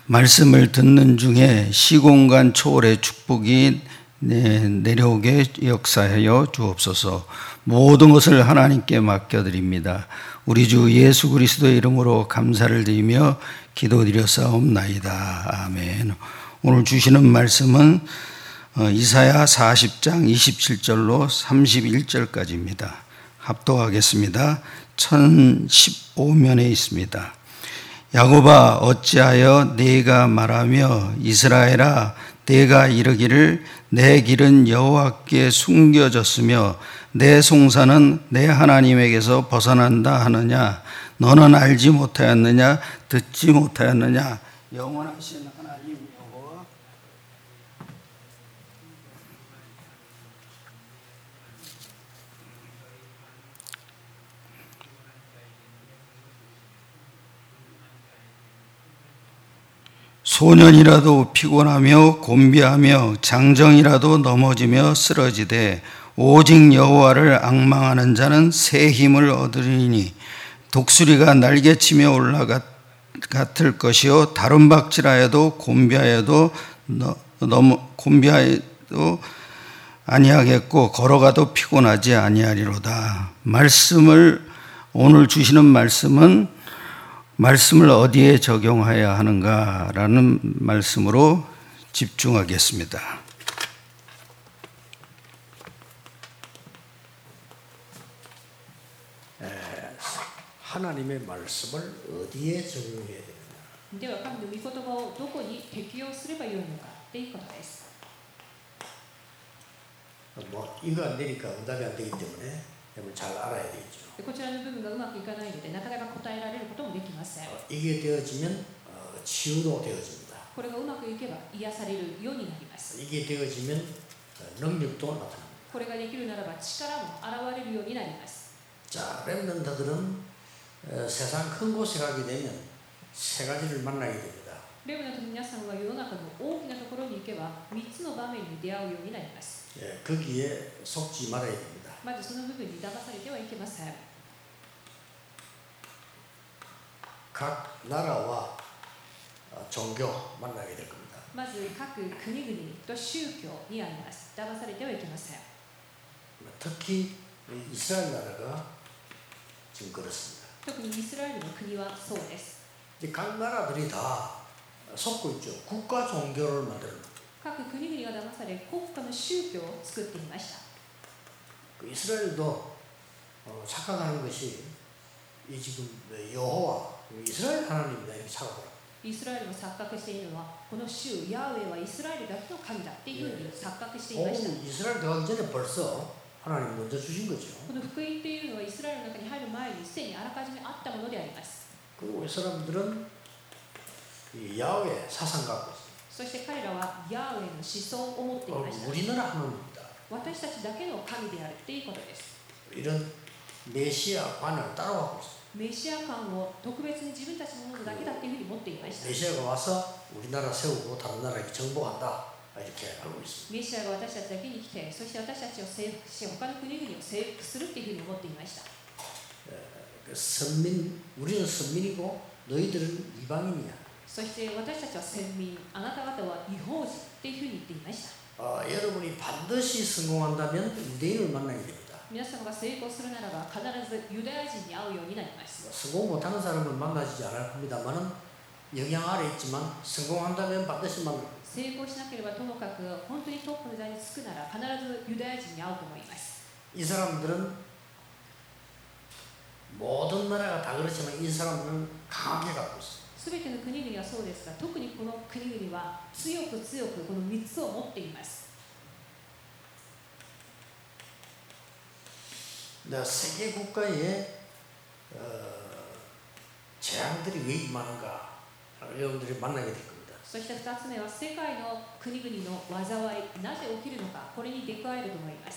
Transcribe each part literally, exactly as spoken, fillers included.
말씀을 듣는 중에 시공간 초월의 축복이 내려오게 역사하여 주옵소서. 모든 것을 하나님께 맡겨드립니다. 우리 주 예수 그리스도의 이름으로 감사를 드리며 기도드렸사옵나이다. 아멘. 오늘 주시는 말씀은 이사야 사십 장 이십칠 절로 삼십일 절까지입니다. 합독하겠습니다. 천십오 면에 있습니다. 야곱아 어찌하여 네가 말하며 이스라엘아 네가 이르기를 내 길은 여호와께 숨겨졌으며 내 송사는 내 하나님에게서 벗어난다 하느냐. 너는 알지 못하였느냐 듣지 못하였느냐. 영원하신 하나님 여호와 소년이라도 피곤하며 곤비하며 장정이라도 넘어지며 쓰러지되 오직 여호와를 앙망하는 자는 새 힘을 얻으리니 독수리가 날개치며 올라갔을 것이요 다른 박질하여도 곤비하여도 넘어 곤비하여도 아니하겠고 걸어가도 피곤하지 아니하리로다. 말씀을 오늘 주시는 말씀은 말씀을 어디에 적용해야 하는가라는 말씀으로 집중하겠습니다. 하나님의 말씀을 어디에 적용해야 되느냐? では神の御言葉をどこに適用すればよいのかということです。 뭐 이거 안 되니까 응답이 안 되기 때문에 여러분 잘 알아야 되겠죠. こちらの部分がうまくいかないのでなかなか答えられることもできません。 이게 되어지면 치유도 되어집니다. これがうまくいけば癒されるようになります。 이게 되어지면 능력도 나타납니다. これができるならば力も現れるようになります。 자, 렘넌트들은 세상 큰 곳에 가게 되면 세 가지를 만나게 됩니다. レムナントの皆さんは世の中の大きなところに行けばみっつの場面に出会うようになります。 예, 거기에 속지 말아야 됩니다. まずその部分に騙されてはいけません。 각 나라와 종교 만나게 될 겁니다. まず各国々と宗教にあります。騙されてはいけません。 특히 이스라엘 나라가 지금 그렇습니다. 特にイスラエルの国はそうです。 각 나라들이 다 속고 있죠. 국가 종교를 만드는. 各国々が騙され国家の宗教を作っていました。 이스라엘도 어, 착각하는 것이 이 지금 여호와 이스라엘 하나님이다 이렇게 착각하고. イスラエルが錯覚しているのはこの主ヤーウェイはイスラエルだけの神だっていうふうに錯覚していました。 이스라엘 들어가기 전에 벌써 하나님 먼저 주신 거죠. この福音っていうのはイスラエルの中に入る前にすでにあらかじめあったものであります。 그리고 이 사람들은 이 야훼 사상 갖고 있어요. そして彼らはヤーウェイの思想を持っていました。 우리는 하나님이다. 私たちだけの神であるっていうことです。 이런 메시아 관을 따라가고 있어요. メシア観を特別に自分たちのものだけだっていうふうに持っていました。 메시아가 와서 우리나라 세우고 다른 나라에게 정복한다 이렇게 알고 있습니다. メシアが私たちだけに来て、そして私たちを征服し、他の国々を征服するっていうふうに思っていました。 선민, 우리는 선민이고 너희들은 이방인이야. そして私たちは先民、あなた方は異邦人っていうふうに言っていました。 어, 여러분이 반드시 성공한다면 유대인을 만나게 됩니다. 皆様が成功するならば必ずユダヤ人に会うようになります。 성공 못하는 사람은 만나지 않을 겁니다만은 영향 아래 있지만 성공한다면 반드시 만납니다. 成功しなければともかく本当にトップの座につくなら必ずユダヤ人に会うと思います。 이 사람들은 모든 나라가 다 그렇지만 이 사람들은 강하게 갖고 있어요. すべての国々はそうですが、特にこの国々は強く強くこのみっつを持っています。 세계 국가에 어, 재앙들이 왜 임하는가 여러분들이 만나게 될 겁니다. そしてふたつめは世界の国々の災い、なぜ起きるのか、これに出くわえると思います。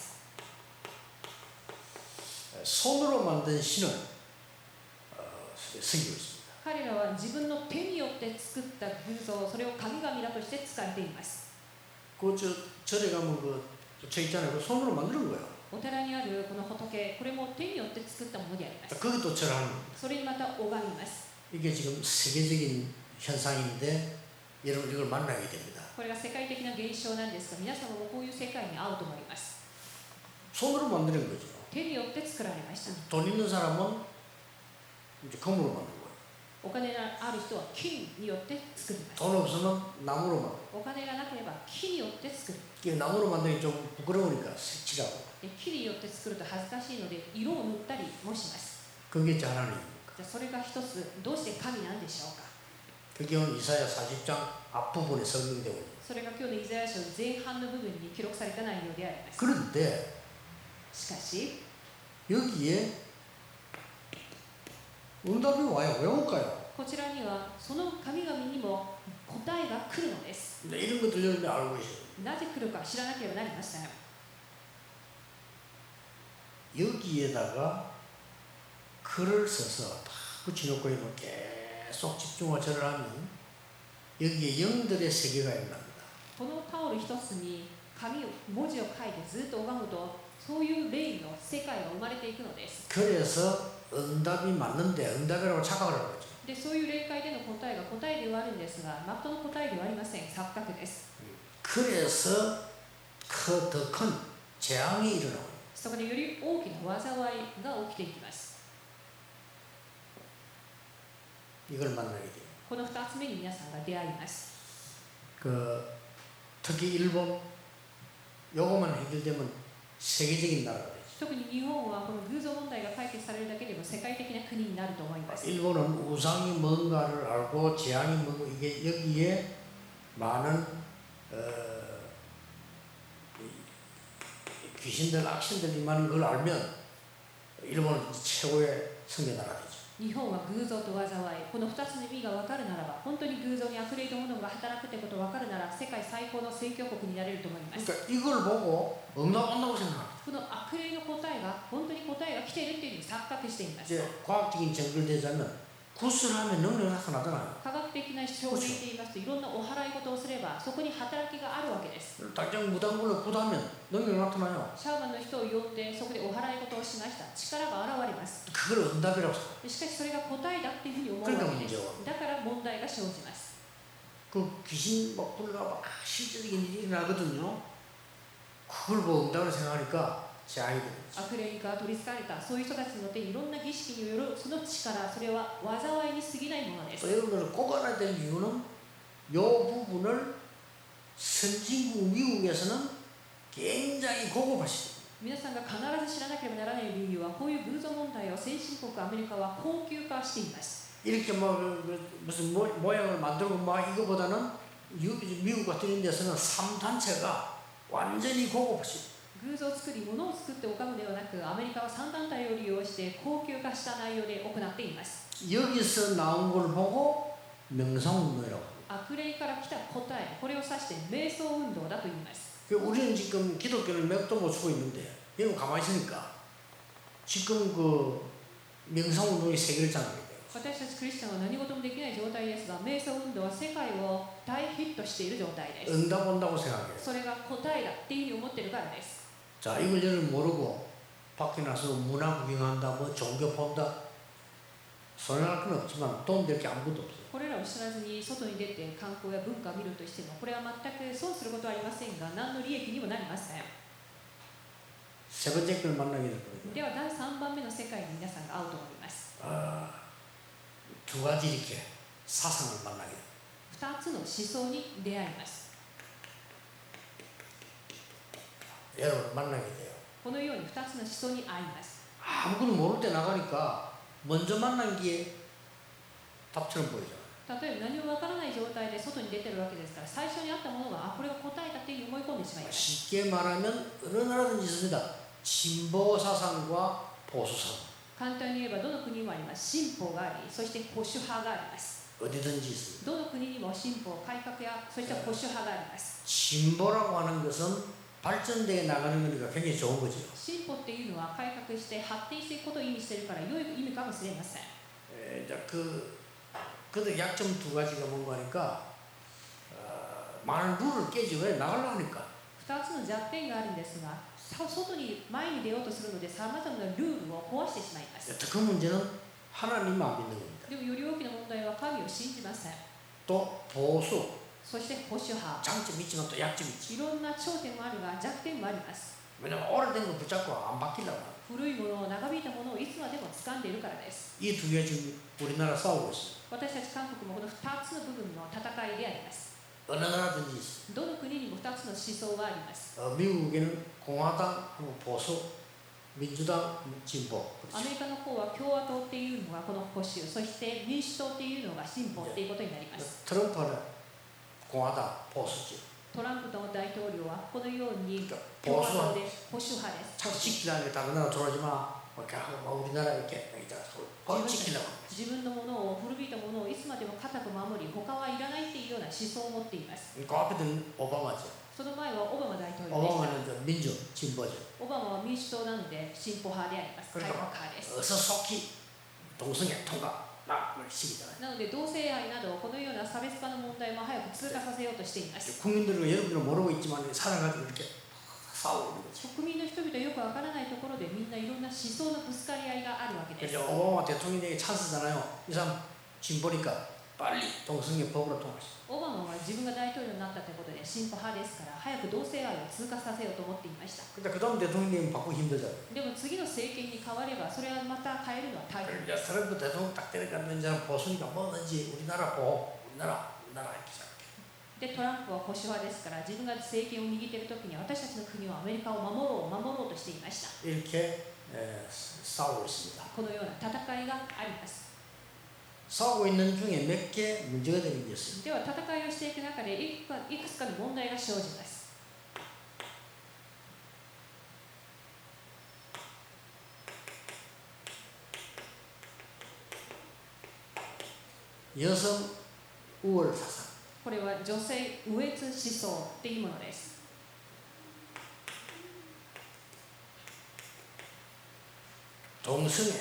손으로 만든 신을 어, 섬기고 있습니다. 彼らは自分の手によって作った偶像、それを神々だとして使っています。 그 저 절에 가면 그 저 있잖아요. 그 손으로 만드는 거예요. お寺にあるこの仏、これも手によって作ったものであります。 그게 또 절하는. それにまた拝みます。 이게 지금 세계적인 현상인데 여러분 이걸 만나게 됩니다. これが世界的な現象なんですが、皆様もこういう世界に合うと思います。 손으로 만드는 거죠. 手によって作られました。 돈 있는 사람은 이제 금으로 만든 거예요. お金がある人は金によって作ります。 돈 없으면 나무로 만든 거예요. お金がなければ木によって作る。 이게 나무로 만드는 게 좀 부끄러우니까 색칠하고. で木によって作ると恥ずかしいので色を塗ったりもします。 그게 이제 하나님입니다. じゃあそれが一つ、どうして神なんでしょうか。 그게 오늘 이사야 사십 장 앞부분에 설명되고 있습니다. それが今日のイザヤ書の前半の部分に記録された内容であります。 그런데 しかし 여기에 응답이 와요. 왜 올까요? こちらにはその神々にも答えが来るのです。 근데 이런 것들 여러분이 알고 계세요. なぜ来るか知らなければなりません。 여기에다가 글을 써서 다 붙여놓고 있는 계속 집중과 절을 하면 여기에 영들의 세계가 일어납니다. このタオル一つに紙を文字を書いてずっと拝むと、そういう霊の世界が生まれていくのです。 그래서 응답이 맞는데 응답이라고 착각을 하는 거죠. で、そういう霊界での答えが答えではあるんですが、まっとうの答えではありません。錯覚です。 그래서 더 큰 재앙이 일어나고 そこでより大きな災いが起きていきます。 이걸 만나게 돼요. このふたつめに皆さんが出会います。 그 특히 일본 요거만 해결되면 세계적인 나라가 되죠. 特に日本はこの偶像問題が解決されるだけでも世界的な国になると思います。 일본은 우상이 뭔가를 알고 재앙이 뭔가 이게 여기에 많은 어, 귀신들 악신들이 많은 걸 알면 일본은 최고의 성대 나라 되죠. 日本は偶像と災い、このふたつの意味が分かるならば、本当に偶像に悪霊とものが働くということが分かるなら、世界最高の宣教国になれると思います。 그러니까 이걸 보고 응답한다고 생각합니다. この悪霊の答えが本当に答えが来ているというふうに錯覚しています。 이제 과학적인 증거를 대자면 구슬 하면 능력이 나타나잖아요. 科学的な証明で言いますと、いろんなお祓い事をすればそこに働きがあるわけです。 당장 무당불로 구다면 능력이 나타나요. シャーマンの人を呼んでそこでお祓い事をしました。力が現れます。 그걸 응답이라고 생각해요. しかしそれが答えだっていうふうに思うわけです。だから問題が生じます。 그 귀신 막 불가 막 실질적인 일이 일어나거든요. 그걸 보고 응답을 생각하니까 재앙이 되는 거죠. 悪霊が取りつかれたそういう人たちの手にいろんな儀式によるその力、それは災いに過ぎないものです。 여러분들 꼭 알아야 될 이유는 이 부분을 선진국 미국에서는 굉장히 고급화시킵니다. 皆さんが必ず知らなければならない理由は、こういう偶像問題を先進国アメリカは高級化しています。 이렇게 뭐 무슨 모, 모양을 만들고 막 이거보다는 미국 같은 이런 데서는 삼 단체가 완전히 고급화시킵니다. 偶像を作り、物を作って拝むではなく、アメリカはさん団体を利用して高級化した内容で行っています。 여기서 나온 걸 보고 명상운동이라고 합니다. 悪霊から来た答え、これを指して瞑想運動だと言います。 우리는 지금 기독교를 맥도 못 쓰고 있는데 여러분 가만히 있으니까 지금 그 명상운동이 세계를 장악해요. 私たちクリスチャンは何事もできない状態ですが、瞑想運動は世界を大ヒットしている状態です。 응답 온다고 생각해요. それが答えだっていうふうに思っているからです。 자, 이걸 여러분 모르고 밖에 나서 문화 구경한다, 뭐 종교 본다, 손해날 건 없지만 돈 될 게 아무것도 없어요. これらを知らずに外に出て観光や文化を見るとしても、これは全く損することはありませんが、何の利益にもなりません。 세 번째 걸 만나게 될 거예요. ではだいさんばんめの世界に皆さんが会うと思います。 아, 두 가지 이렇게 사상을 만나게 돼요. ふたつの思想に出会います。 여러분 만나게 돼요. このようにふたつの思想に会います。 아무것도 모를 때 나가니까 먼저 만난 게 답처럼 보이죠. 例えば何もわからない状態で外に出てるわけですから、最初にあったものが、あ、これが答えだっていう思い込んでしまいます。 쉽게 말하면 어느 나라든지 있습니다. 진보 사상과 보수 사상. 簡単に言えばどの国にもあります。進歩があり、そして保守派があります。 어디든지 있습니다. どの国にも進歩、改革やそういった保守派があります。 진보라고 하는 것은 발전되게 나가는 거니까 굉장히 좋은 거죠. 進歩っていうのは改革して発展していくことを意味しているから良い意味かもしれません。 에, 그, 근데 약점 두 가지가 뭔가 하니까 어, 많은 룰을 깨지 왜 나가려고 하니까. ふたつの弱点があるんですが、外に前に出ようとするのでさまざまなルールを壊してしまいます。 그 문제는 하나님 안 믿는 겁니다. でもより大きな問題は神を信じません。 또 보수 そして保守派。 장점이 있지만 또 약점이 있지. いろんな頂点もあるが弱点もあります。 왜냐면 오래된 거 붙잡고 안 바뀌려고 합니다. 古いものを長引いたものをいつまでも掴んでいるからです。 이 두 개 지금 우리나라 싸우고 있습니다. 私たち韓国もこのふたつの部分の戦いであります。 어느 나라든지 있습니다. どの国にもふたつの思想があります。 어, 미국에는 공화당하고 보수, 민주당, 진보. アメリカの方は共和党っていうのがこの保守、そして民主党っていうのが進歩っていうことになります。 트럼프는 공화당, 보수지. トランプの大統領はこのように共和党で保守派です。 참 지키라는 게 다른 나라 들어오지 마. 이렇게 하고 우리나라 이렇게 어, 지키려고. 自分のものを古びたものをいつまでも固く守り、他はいらないっていうような思想を持っています。 그 앞에는 오바마죠. その前はオバマ大統領でした。 오바마는 민주, 진보죠. オバマは民主党なので進歩派であります。開 그러니까 国派です。 어서 속히 동성애 통과 막 시키잖아요. なので同性愛などこのような差別化の問題も早く通過させようとしています。 국민들은 여러분들은 모르고 있지만 살아가지고 이렇게 싸우고 있는 거죠. 国民の人々はよくわからないところでみんないろんな思想のぶつかり合いがあるわけです。 그래서 오바마 대통령이 찬스잖아요. 이 사람 진보니까 빨리 동성애 법으로 통과시켜. オバマは自分が大統領になったということで進歩派ですから早く同性愛を通過させようと思っていました。 근데 그 다음 대통령님 바꾸기 힘들잖아요. でも次の政権に変わればそれはまた変えるのは大変 이제 트럼프 대통령 딱 되니까 이제 보수니까 뭐든지 우리나라 보호, 우리나라, 우리나라 이렇게 생각해. でトランプは保守派ですから自分が政権を握っている時に私たちの国はアメリカを守ろう守ろうとしていました。 이렇게 에, 싸우고 있습니다. このような戦いがあります。 싸우고 있는 중에 몇 개 문제가 되는 게 있습니다. では戦いをしていく中でいくかいくつかの問題が生じます。 여성 우월 사상. これは女性優越思想っていうものです。 동성애.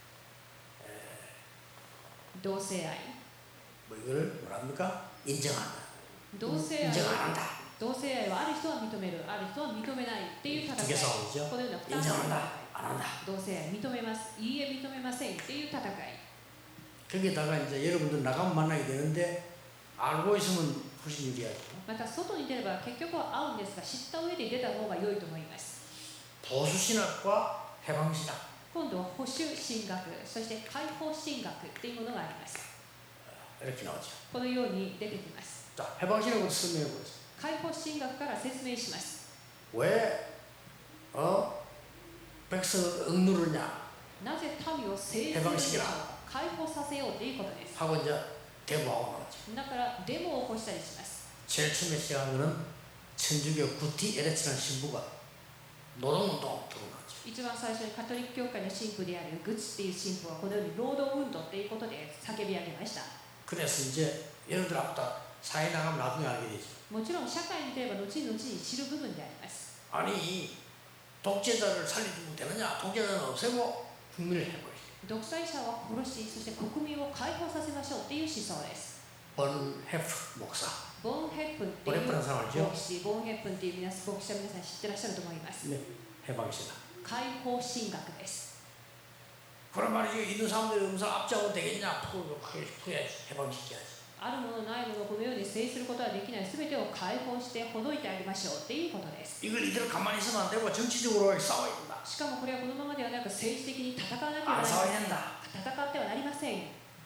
同性愛 뭐 이거를 뭐랍니까? 인정한다. 同性愛 인정 안 한다. 同性愛はある人は認める、ある人は認めないっていう戦い。 두 개 싸움이죠. このようなふたつの 인정한다. 안 한다. 同性愛認めます、いいえ認めませんっていう戦い。 거기다가 이제 여러분들 나가면 만나게 되는데 알고 있으면 훨씬 유리하죠. また外に出れば結局は合うんですが知った上で出た方が良いと思います。 보수 신학과 해방 신학. 今度は保守神学、そして解放神学っていうものがあります。 이렇게 나오죠. このように出てきます。 자, 해방 신학부터 설명해 보겠습니다. 解放神学から説明します。 왜 어? 백성을 억누르냐 なぜ民を制するのか、解放させようということです。 하고 이제 데모하고 나오죠. だからデモを起こしたりします。 제일 처음에 시작한 거는 천주교 구티 에레츠라는 신부가 노동운동 들어오죠. 一番最初にカトリック教会の神父であるグツっていう神父はこのように労働運動っていうことで叫び上げました。 그래서 이제 여러분들 앞으로 사회 나가면 나중에 알게 되죠. もちろん社会に出れば後々に知る部分であります。 아니 독재자를 살려주면 되느냐? 독재자는 없애고 국민을 해버리죠. 独裁者は殺し、そして国民を解放させましょうっていう思想です。 본 헤프 목사. ボン・ヘップンっていう 본 헤프라는 사람 알죠? 牧師、ボン・ヘップンっていう皆さん牧師は皆さん知ってらっしゃると思います。 네, 해방시다. 解放神学です。 그런 말이 있는 사람들이 음성 앞장은 되겠냐? 푸야지, 해방시켜야지. あるものないものをこのように制することはできない、すべてを解放してほどいてあげましょうっていうことです。 이걸 이대로 가만히 있으면 안 되고 정치적으로 싸워야 된다. しかもこれはこのままではなく政治的に戦わなければなりません。 싸워야 된다. 戦ってはなりません。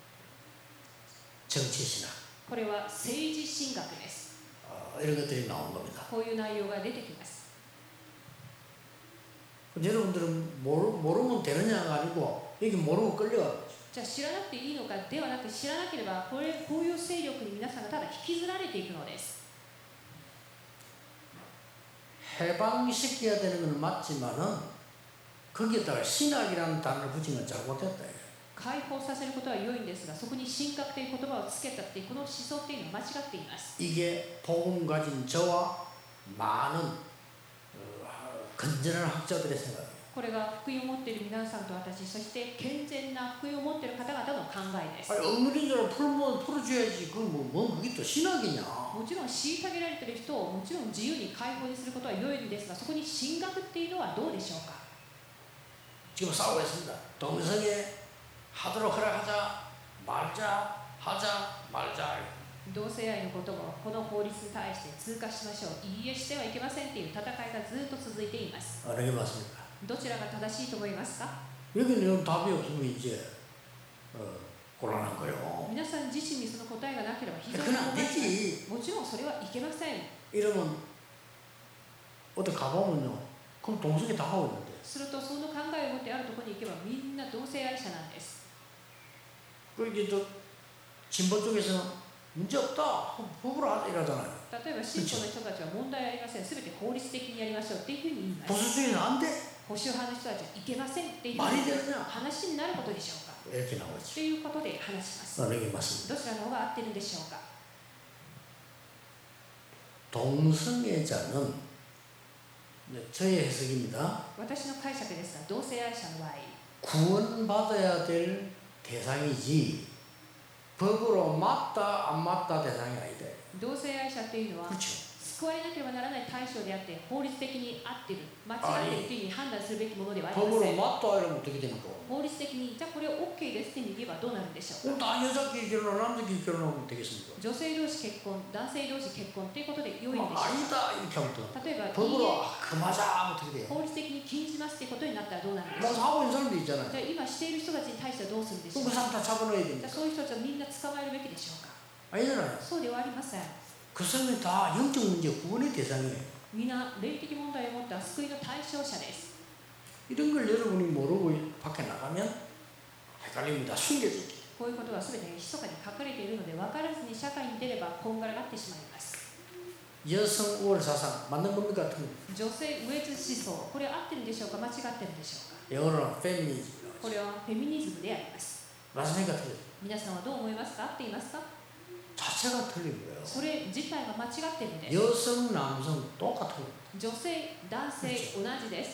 정치신학. これは政治神学です。 어, 이런 것들이 나온 겁니다. こういう内容が出てきます。 여러분들은 모르, 모르면 되느냐가 아니고 여기 모르고 끌려가는 거죠. じゃあ知らなくていいのかではなく、知らなければこれこういう勢力に皆さんがただ引きずられていくのです。 해방시켜야 되는 건 맞지만은 거기에다가 신학이라는 단어를 붙인 건 잘못했다. 解放させることは良いんですが、そこに神学という言葉をつけたっていうこの思想っていうのは間違っています。 이게 복음 가진 저와 많은 어, 건전한 학자들의 생각이에요. これが福音を持っている皆さんと私、そして健全な福音を持っている方々の考えです。 아니 억누린 자를 풀면 풀어줘야지. 그건 뭐, 뭐 그게 또 신학이냐? もちろん虐げられている人をもちろん自由に解放にすることは良いんですが、そこに神学っていうのはどうでしょうか。 지금 싸우고 있습니다. 동성애 하도록 허락하자 말자 하자 말자. 同性愛のこともこの法律に対して通過しましょう、いいえしてはいけませんという戦いがずっと続いています。 어느 게 맞습니까? どちらが正しいと思いますか？ 여기는 답이 없으면 이제 어, 곤란한 거예요. 皆さん自身にその答えがなければ非常に 그건 안 困難です。 되지. もちろんそれはいけません。 이러면 어디 가보면요, 그럼 동성애 다 하고 있는데. するとその考えを持ってあるところに行けばみんな同性愛者なんです。 그 이제 또 진보 쪽에서는 문제 없다, 법으로 하자 이러잖아요. 例えば信仰の人たちは問題ありません、すべて法律的にやりましょうっていうふうに言います。 보수 쪽에는 안 돼. 保守派の人たちはいけませんっていう 말이 되느냐? 話になることでしょうか 이렇게 っ 나오지. ていうことで話します。 어느 게 맞습니다. どちらの方が合ってるんでしょうか。 동성애자는 저의 해석입니다. 私の解釈ですが、同性愛者の場合 구원받아야 될 대상이지 법으로 맞다 안 맞다 대상이 아니다. 同性愛者っていうのは 그렇죠. 救われなければならない対象であって法律的に合ってる間違ってるというふうに判断するべきものではありま 법으로 せん。 맞다 이러면 어떻게 됩니까? 法律的にじゃあこれ OK ですって言えばどうなるんでしょうか。 그럼 다 여자끼리 결혼하고 남자끼리 결혼하면 되겠습니까? 女性同士結婚、男性同士結婚ということで良いん 막 でしょうか。 아니다 이렇게 하면 또 例えばいい 법으로 え 아, 그만하자 하면 어떻게 돼요? 法律的に禁じますってことになったらどうなるんでしょ 뭐 うか。 하고 있는 사람도 있잖아요. じゃあ今している人たちに対してはどうするんでしょ 그럼 う 그 か。 사람 다 잡아넣어야 じゃあ 됩니까? そういう人たちはみんな捕まえるべきでしょうか。 아니잖아요. そうではありません。 그 사람이 다 영적 문제 구원의 대상이에요. みんな霊的問題を持った救いの対象者です。 이런 걸 여러분이 모르고 밖에 나가면 헷갈립니다. 숨겨지기. こういうことはすべて密かに書かれているので分からずに社会に出ればこんがらがってしまいます。 여성 우월 사상 맞는 겁니까? 틀린 겁니까? 女性優越思想、これは合ってるんでしょうか、間違ってるんでしょうか。 영어로는 페미니즘. これはフェミニズムであります。 맞습니까? 틀린. 皆さんはどう思いますか？合っていますか？ 자체가 틀린 거예요. それ自体が間違ってるんです。 여성, 남성 똑같은 거예요. 女性、男性、同じです。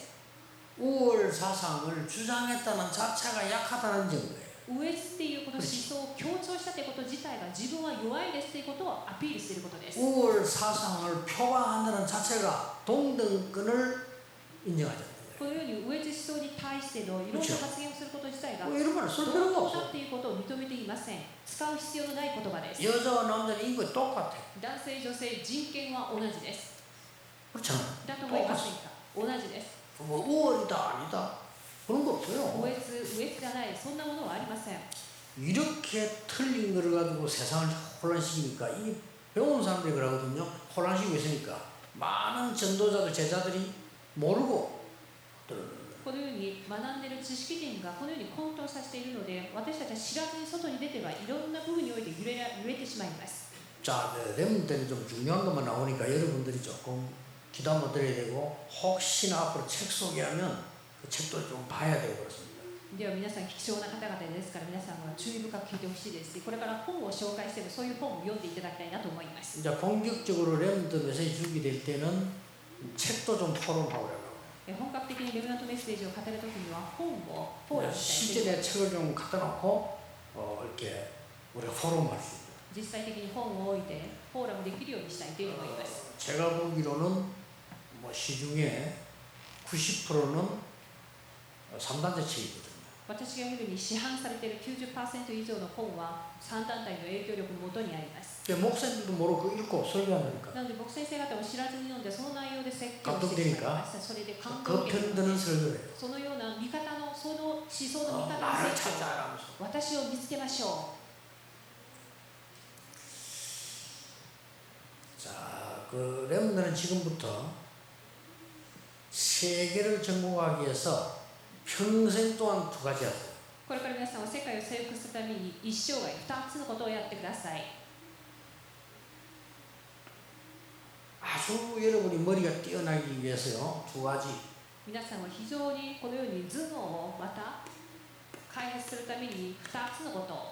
우월 사상을 주장했다는 자체가 약하다는 증거예요. 優越っていうこの思想を強調したということ自体が自分は弱いですということをアピールしていることです。 우월 사상을 표방한다는 자체가 동등권을 인정하지 않는 このように優越思想に対してのいろんな発言をすること自体が 거예요. 뭐 이런 말을 쓸 同 필요가 等 없어. だっていうことを認めていません。使う必要のない言葉です。 여자와 남자는 인권이 똑같아. 男性、女性、人権は同じです。 그렇잖아. だと思いませんか？同じです。 뭐 우월이다 아니다 그런 거 없어요. 優越、優越じゃない、そんなものはありません。 이렇게 틀린 거를 가지고 세상을 혼란시키니까 이 배운 사람들이 그러거든요. 혼란시키고 있으니까 많은 전도자들 제자들이 모르고 들어요. このように学んでいる知識人がこのように混沌させているので、私たちは知らずに外に出てはいろんな部分において揺れら揺れてしまいます。 자, 렘들이 좀 중요한 것만 나오니까 여러분들이 조금 기도 한번 드려야 되고 혹시나 앞으로 책 소개하면 그 책도 좀 봐야 되고 그렇습니다. では皆さん貴重な方々ですから皆さんは注意深く聞いてほしいですし、これから本を紹介してもそういう本を読んでいただきたいなと思います。 이제 본격적으로 렘들 메시지 주게 될 때는 책도 좀 토론하고 그래요. 本格的にレムナントメッセージを語るときには本をフォーラムしたい 실제 내 책을 좀 갖다 놓고 어, 이렇게 우리가 포럼할 수 있고 実際的に本を置いてフォーラムできるようにしたいというのもいます。 제가 보기로는 뭐 시중에 구십 퍼센트는 삼 단체 책이거든요. 私が見るに市販されている きゅうじゅっパーセント 以上の本はさん団体の影響力のもとにあります。 목사님들도 모르고 읽고 설교한다니까. なので僕先生方も知らずに読んでその内容で説教してしまいました。それで感動を 그 受けて 편드는 설교예요. そのような見方のその思想の見 어, 方の 나를 説教 찾자 하면서. 私を見つけましょ 자, 그 렘들은 지금부터 세계를 정복하기 위해서 평생 동안 두 가지 하세요. う。これから皆さんは世界を征服するために一生涯ふたつのことをやってください。 아주 여러분이 머리가 뛰어나기 위해서요. 두 가지. 皆さんは非常にこのように頭脳をまた開発するためにふたつのことを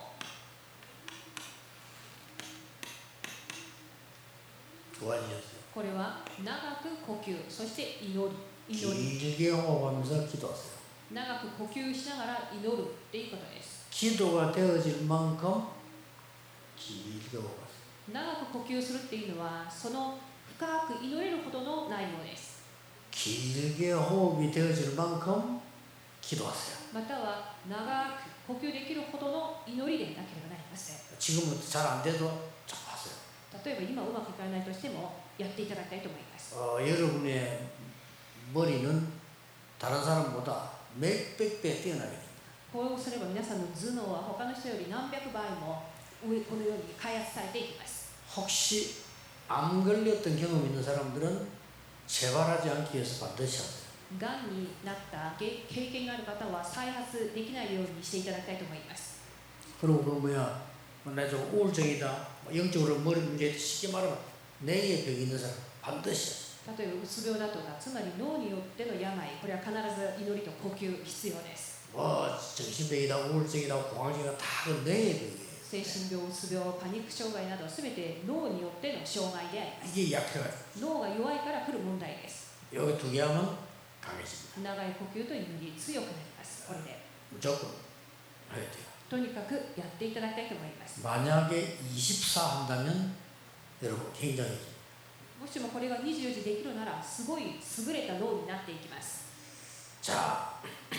두 가지였어요. これは長く呼吸、そして祈り、祈り 길게 호흡하면서 기도하세요. 長く呼吸しながら祈るっていうことです。 기도가 되어질 만큼 길게 호흡하세요. 長く呼吸するっていうのはその深く祈れるほどの内容です。 길게 호흡이 되어질 만큼 기도하세요. または長く呼吸できるほどの祈りでなければなりません。 지금은 잘 안 돼도 자꾸 하세요. 例えば今うまくいかないとしてもやっていただきたいと思います。 어, 여러분의 머리는 다른 사람보다 몇백 배 뛰어나게 됩니다. こうすれば皆さんの頭脳は他の人より何百倍も上このように開発されていきます。 혹시 암 걸렸던 경험 있는 사람들은 재발하지 않기 위해서 반드시 하세요. がんになった経験がある方は再発できないようにしていただきたいと思います。 그리고 그 뭐야, 나 좀 우울증이다, 영적으로 머리 문제 있다, 쉽게 말하면 뇌에 병이 있는 사람 반드시 하세요. 例えばうつ病だとか、つまり脳によっての病、これは必ず祈りと呼吸必要です。 뭐 정신병이다, 우울증이다, 공황증이다 다 그 뇌의 병이에요. 精神病、うつ病、パニック障害などすべて脳によっての障害であります。 이게 약해요. 脳が弱いから来る問題です。 여기 두 개 하면 강해집니다. 長い呼吸と祈り強くなります。これで 무조건 해야 돼요. とにかくやっていただきたいと思います。 만약에 이십사 한다면 여러분 굉장히 もしもこれがにじゅうよじできるならすごい優れた脳になっていきます。 자,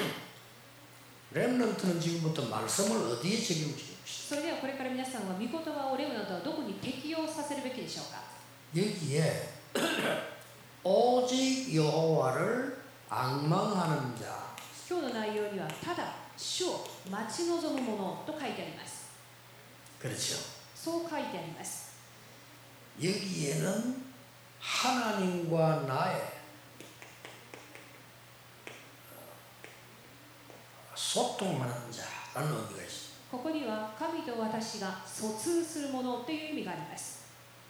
렘넌트는 지금부터 말씀을 어디에 적용시키고 それではこれから皆さんは御言葉をレムナントはどこに適用させるべきでしょうか。 여기에 오직 여호와를 앙망하는 자. 今日の内容にはただ主を待ち望むものと書いてあります。 그렇죠. そう書いてあります。 여기에는 하나님과 나의 소통하는 자라는 의미가 있습니다. ここには神と私が疎通するものという意味があります。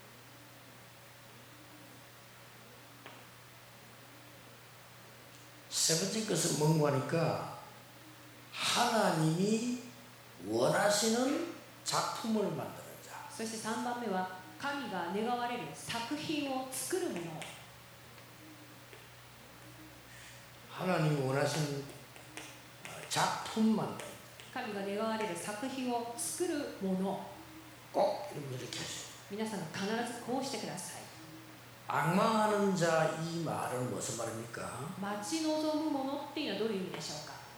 세 번째 것은 뭔가 하니까 하나님이 원하시는 작품을 만드는 자. そしてさんばんめは神が願われる作品を作るもの。 하나님이 원하시는 작품 만드는 자. 神が願われる作品を作るもの。 꼭 이렇게 하세요. 皆さん必ずこうしてください。 앙망하는 자 이 말은 무슨 말입니까? 待ち望むものっていうのはどういう意味でしょうか。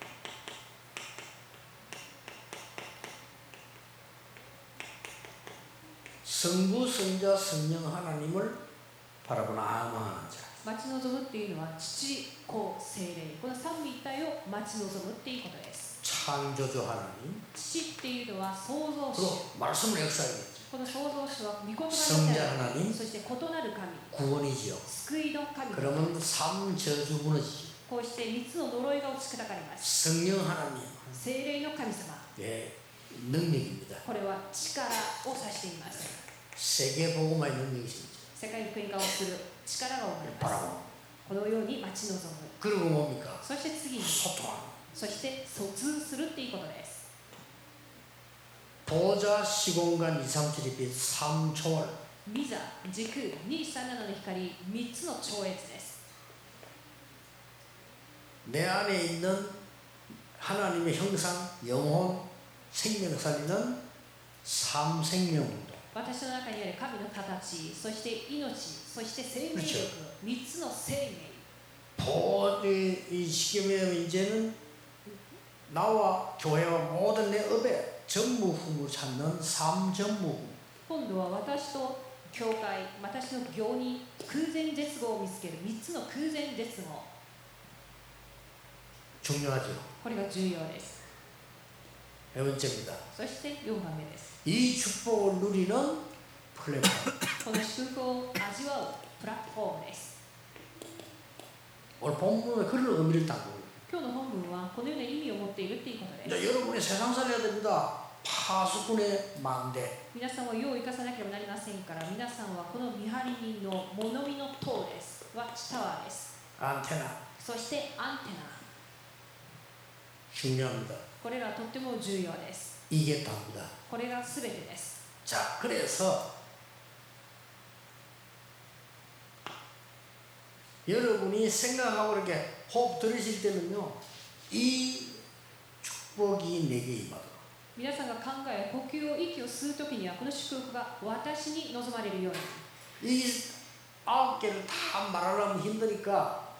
성부, 성자, 성령 하나님을 바라보는 앙망하는 자. 待ち望むっていうのは父、子、聖霊、この三位一体を待ち望むっていうことです。 창조주 하나님. 父っていうのは創造主。 그리고 말씀을 역사하겠죠. この創造主は御言葉 성자 である。 하나님. そして異なる神、 구원이지요. 救いの神。 그러면 삼 저주 무너지죠. こうして三つの呪いが打ち砕かれます。 성령 하나님. 聖霊の神様。 예, 능력입니다. これは力を指しています。 세계 복음화의 능력이십니다. 世界の国化をする力が生まれます。 바라보. このように待ち望む。 그리고 뭡니까? そして次に、 소통하는. そして疎通するっていうことです。 보좌, 시공간, 이삼칠이 삼초월. ビザ、時空、にさんななの光、みっつの超越です。 내 안에 있는 하나님의 형상, 영혼, 생명 살리는 삼생명운동. 私の中にある神の形、そして命、そして生命力、みっつの生命。 보이 이 시기면 이제는 나와 교회와 모든 내 업에 전무후무 찾는 삼전무후. 今度は私と教会、私の行に空前絶後を見つけるみっつの空前絶後。 중요하죠. これが重要です。 네 번째입니다. そしてよんばんめです。 이 축복을 누리는 플랫폼. この祝福を味わうプラットフォームです。 오늘 본문에 그런 의미를 담고 있습니다. 今日の本文はこのような意味を持っているということです。 이제 여러분이 세상 살려야 됩니다. 파수꾼의 망대. 皆さんを世を生かさなければなりませんから、皆さんはこの見張り人の物見の塔です。ワッチタワーです。 안테나. そしてアンテナ。 중요합니다. これらとっても重要です。 이게 답니다. これが全てです。 자, 그래서 여러분이 생각하고 이렇게 호흡 들으실 때는요, 이 축복이 내게 임하도록. 皆さんが考え、呼吸を息を吸うときにはこの祝福が私に望まれるように。 이 아홉 개를 다 말하려면 힘드니까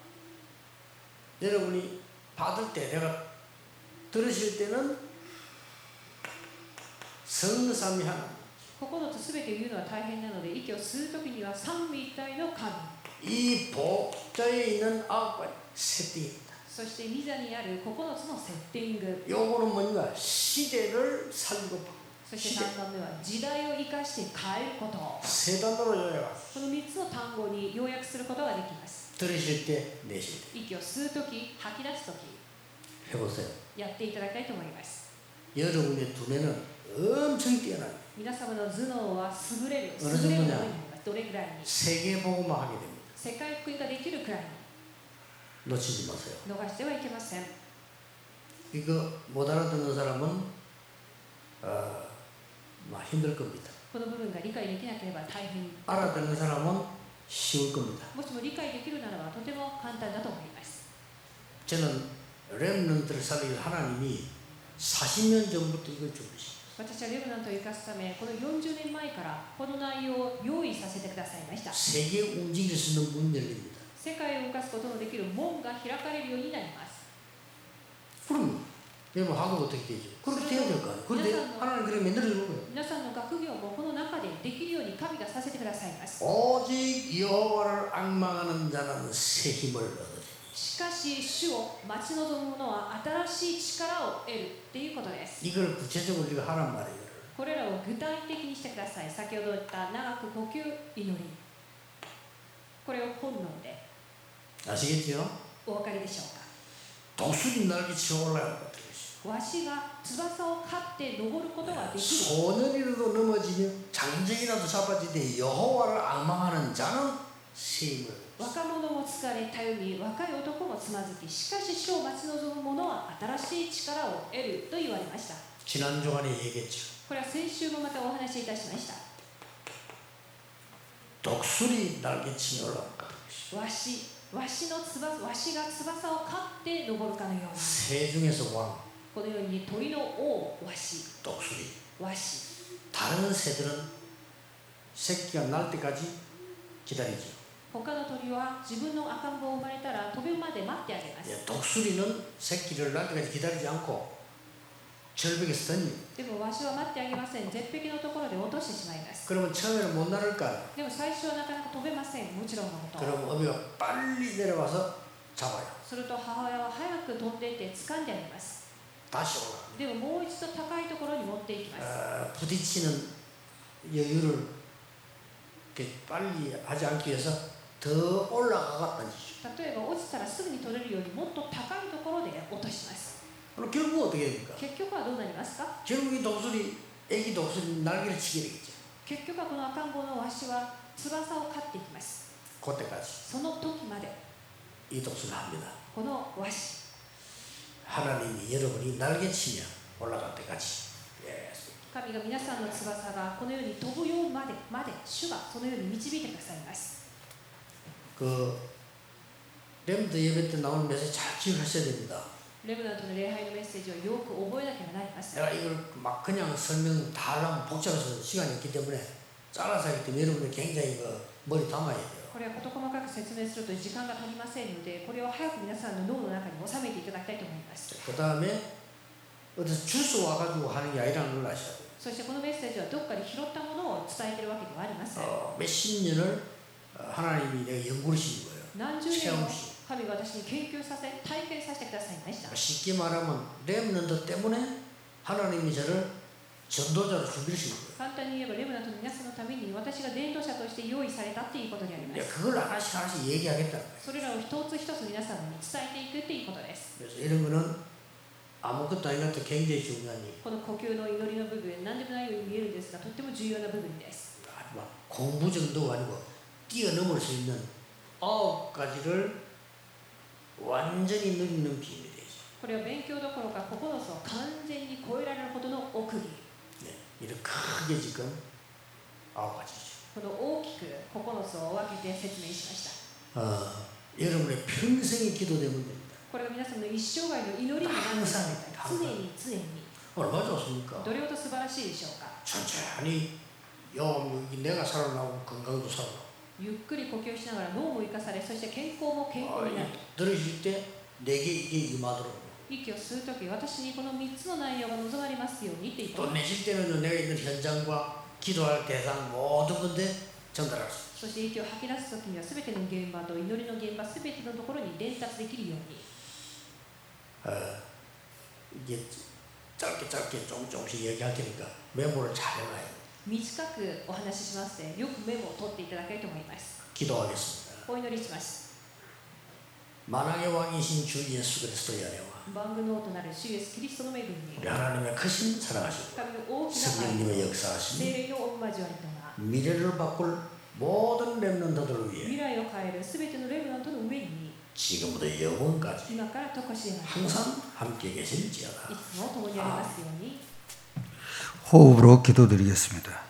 여러분이 받을 때, 내가 들으실 때는 성삼위 하나님, ここのつすべて言うのは大変なので、息を吸うときには三位一体の神、 이 복자에 있는 아홉 가지 세팅입니다. そして御座にある九つのセッティング、 요거는 뭔가 시대를 살리고 바꾸고 そしてさんばんめは時代を生かして変えること。 세 단어로 요약합니다. このみっつの単語に要約することができます。 들으실 때 내실 때 息を吸うとき、吐き出すとき、 해보세요. やっていただきたいと思います。 여러분의 두뇌는 엄청 뛰어납니다. 皆様の頭脳は優れる、優 어느 れるものに 정도냐? なります。どれくらいに 세계보고만 하게 됩니다. 世界福音ができるくらいに 놓치지 마세요. 逃してはいけません。 이거 못 알아듣는 사람은 어, 막 힘들 겁니다. この部分が理解できなければ大変。 알아듣는 사람은 쉬울 겁니다. もしも理解できるならばとても簡単だと思います。 저는 렘넌트를 살리기 위해서 하나님이 사십 년 전부터 이걸 준비시켰어요. 私はレブナントを生かすため、このよんじゅうねんまえからこの内容を用意させてくださいました。 세계 움직일 수 있는 문 열립니다. 世界を動かすことのできる門が開かれるようになります。 그럼 여러분 하고 어떻게 되죠? 그렇게 돼야 될 거 아니에요. 그런데 하나님 그렇게 만들어주는 거예요. 皆さんの学業もこの中でできるように神がさせてくださいます。 오직 여호와를 앙망하는 자는 새 힘을 얻으리니. しかし主を待ち望む者は新しい力を得るっていうことです。 이걸 구체적으로 우리가 하란 말이에요. これらを具体的にしてください。先ほど言った長く呼吸祈り、これを本能で 아시겠죠? お分かりでしょうか。 독수리 날개치고 올라가는 것 같아요. わしが翼を刈って登ることができる。 소년이라도 넘어지면 장정이라도 잡아지되 여호와를 앙망하는 자는 새 힘을. 若者も疲れたように若い男もつまずき、しかし主を待ち望む者は新しい力を得ると言われました。 지난 주간에 얘기했죠. これは先週もまたお話しいたしました。 독수리 날개치며 올라간다. わし、わしの翼、わしが翼を刈って登るかのように。 새 중에서 왕, このように鳥の王、わし、 독수리. わし。 다른 새들은 새끼가 날 때까지 기다리죠. 他の鳥は自分の赤ん坊を生まれたら飛ぶまで待ってあげます。 예, 독수리는 새끼를 날 때까지 기다리지 않고 절벽에서 던져요. でもわしは待ってあげません。絶壁のところで落としてしまいます。 그러면 처음에는 못 날을까요? でも最初はなかなか飛べません。もちろんのこと。 그럼 어미가 빨리 내려와서 잡아요. すると母親は早く飛んでいって掴んであげます。 다시 올라갑니다. でももう一度高いところに持っていきます。 어, 부딪히는 여유를 이렇게 빨리 하지 않기 위해서 더 올라가가 던지죠. 例えば落ちたらすぐに取れるようにもっと高いところで落とします。 그럼 결국 어떻게 됩니까? 結局はどうなりますか？ 결국 이 독수리, 애기 독수리 날개를 치게 되겠죠. 結局はこの赤ん坊のわしは翼を刈っていきます。 그때까지 その時まで 이 독수리를 합니다. このわし、 하나님이 여러분이 날개치며 올라갈 때까지. 예. 神が皆さんの翼がこのように飛ぶようまでまで主がそのように導いてくださいます。 그 렘드 예배 때 나오는 메시지 잘 기억하셔야 됩니다. レブナントの礼拝のメッセージをよく覚えなければなりません。 내가 이걸 막 그냥 설명 다 하려면 복잡해서 시간이 없기 때문에 잘라서 하기 때문에 여러분이 굉장히 그 머리 담아야 돼요. これは事細かく説明すると時間が足りませんので、これを早く皆さんの脳の中に収めていただきたいと思います。 그 다음에 어디서 주워 와가지고 하는 게 아니라는 걸 아셔야 돼요. そしてこのメッセージはどこかで拾ったものを伝えているわけではありません。 어, 몇십 년을 하나님이 내가 연구를 시킨 거예요. 何十年も 체험시. 神が私に研究させ、体験させてくださいました。 쉽게 말하면 렘넌트 때문에 하나님이 저를 전도자로 준비를 시킨 거예요. 簡単に言えばレブナントの皆さんのために私が伝道者として用意されたっていうことでありま 야, す。 그걸 하나씩 하나씩 얘기하겠다는 거예요. それらを一つ一つ皆さんに伝えていくっていうことです。 그래서 이런 거는 아무것도 아닌 것 같아 굉장히 중요한 일. この呼吸の祈りの部分、何でもないように見えるんですが、とっても重要な部分です。 아주 막 공부 정도가 아니고 뛰어넘을 수 있는 아홉 가지를 완전히 누리는 비밀이 되죠. これは勉強どころかここのつを完全に超えられるほどの奥義。 네, 이렇게 크게 지금 아홉 가지죠. この大きくここのつを分けて説明しました。 어, 여러분의 평생의 기도되면 됩니다. これが皆さんの一生涯の祈りになってください。常に常に。 얼마나 좋습니까? どれほど素晴らしいでしょうか。 천천히 요 내가 살아나고 건강도 살아나고 ゆっくり呼吸しながら脳も生かされ、そして健康も健康になる。 들으실 때 내게 이게 임하도록 息を吸うとき、私にこのみっつの内容が望まれますようにっていうこ 또 と。 내쉴 때는 내가 있는 현장과 기도할 대상 모든 건데 전달할 수. そして息を吐き出すときにはすべての現場と祈りの現場すべてのところに伝達できるように。 어, 이게 짧게 짧게 조금 조금씩 얘기할 테니까 메모를 잘 해놔요. 短くお話ししますのでよくメモを取っていただけると思います。 기도하겠습니다. お祈りします。 만왕의 왕이신 주 예수 그리스도의 은혜와 万軍の王となる主イエスキリストの恵みに 우리 하나님의 크신 사랑하시고 神の大きな愛 성령님의 と 역사하심 聖霊の御交わりとが 미래를 바꿀 모든 렘넌트들을 未 위해 来を変えるすべてのレムナントの上に 지금부터 영원까지 今からとこしえまで 항상 함께 계실지어다. いつも共にありますように。 호흡으로 기도드리겠습니다.